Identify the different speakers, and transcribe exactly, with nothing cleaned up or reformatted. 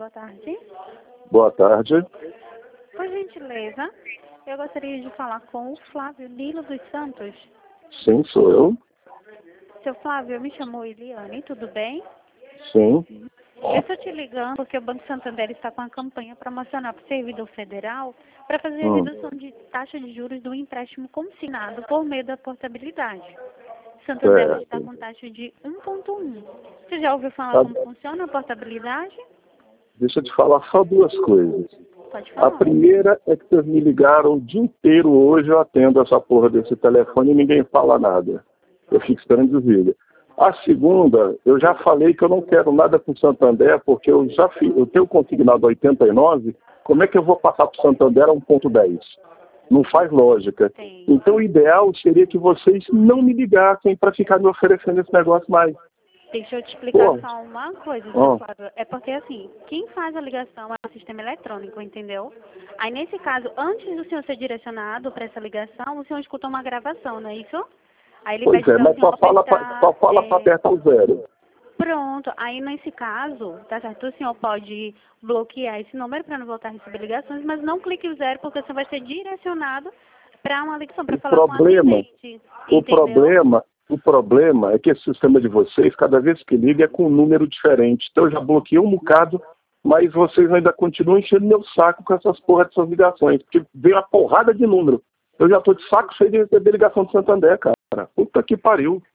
Speaker 1: boa tarde.
Speaker 2: Boa tarde.
Speaker 1: Por gentileza, eu gostaria de falar com o Flávio Lilo dos Santos.
Speaker 2: Sim, sou eu.
Speaker 1: Seu Flávio, eu me chamo Eliane, tudo bem?
Speaker 2: Sim.
Speaker 1: Eu estou te ligando porque o Banco Santander está com a campanha promocional para o servidor federal para fazer a
Speaker 2: Hum.
Speaker 1: redução de taxa de juros do empréstimo consignado por meio da portabilidade. Santander
Speaker 2: Certo.
Speaker 1: está com taxa de um ponto um. Você já ouviu falar
Speaker 2: Tá.
Speaker 1: como funciona a portabilidade?
Speaker 2: Deixa eu te falar só duas coisas.
Speaker 1: Pode
Speaker 2: A
Speaker 1: falar.
Speaker 2: primeira é que vocês me ligaram o dia inteiro hoje, eu atendo essa porra desse telefone e ninguém fala nada. Eu fico esperando desliga. A segunda, eu já falei que eu não quero nada com o Santander, porque eu já fiz, eu tenho consignado oitenta e nove, como é que eu vou passar para o Santander a um ponto dez? Não faz lógica.
Speaker 1: Sim.
Speaker 2: Então o ideal seria que vocês não me ligassem para ficar me oferecendo esse negócio mais.
Speaker 1: Deixa eu te explicar
Speaker 2: Pô.
Speaker 1: só uma coisa, seu
Speaker 2: Ó.
Speaker 1: Flávio. É porque, assim, quem faz a ligação é o sistema eletrônico, entendeu? Aí, nesse caso, antes do senhor ser direcionado para essa ligação, o senhor escuta uma gravação, não é isso? Aí ele
Speaker 2: Pois
Speaker 1: pede
Speaker 2: é,
Speaker 1: para o
Speaker 2: mas
Speaker 1: senhor
Speaker 2: só fala pra,
Speaker 1: apertar...
Speaker 2: só fala
Speaker 1: é,
Speaker 2: para apertar o zero.
Speaker 1: Pronto. Aí, nesse caso, tá certo? O senhor pode bloquear esse número para não voltar a receber ligações, mas não clique o zero, porque o senhor vai ser direcionado para uma ligação, para
Speaker 2: O
Speaker 1: falar com o
Speaker 2: problema,
Speaker 1: atendente.
Speaker 2: o
Speaker 1: Entendeu?
Speaker 2: problema, o problema é que esse sistema de vocês, cada vez que liga, é com um número diferente. Então eu já bloqueei um bocado, mas vocês ainda continuam enchendo meu saco com essas porra dessas ligações, porque veio uma porrada de número. Eu já tô de saco cheio de receber ligação do Santander, cara. Puta que pariu.